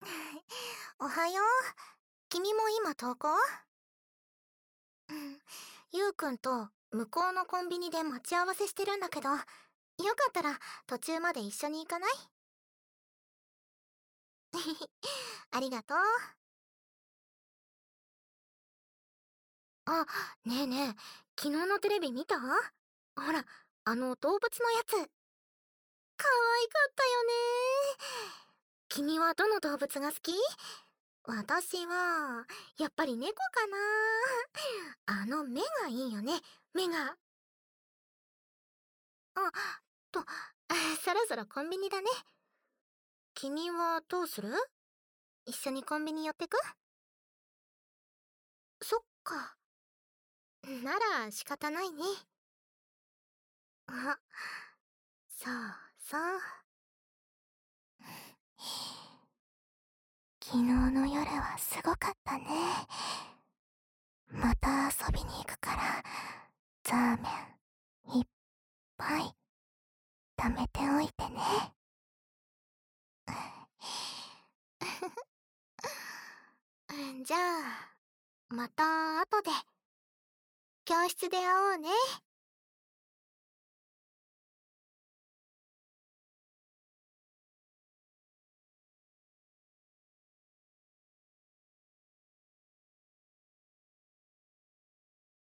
おはよう。君も今登校？うん。ゆうくんと向こうのコンビニで待ち合わせしてるんだけど、よかったら途中まで一緒に行かない？ありがとう。あ、ねえねえ、昨日のテレビ見た？ほら、あの動物のやつ。可愛かったよね。君はどの動物が好き？私は、やっぱり猫かな。あの目がいいよね、目が。あ、と、そろそろコンビニだね。君はどうする？一緒にコンビニ寄ってく？そっか。なら仕方ないね。あ、そうそう。昨日の夜はすごかったね。また遊びに行くから、ザーメンいっぱい貯めておいてね。じゃあ、また後で教室で会おうね。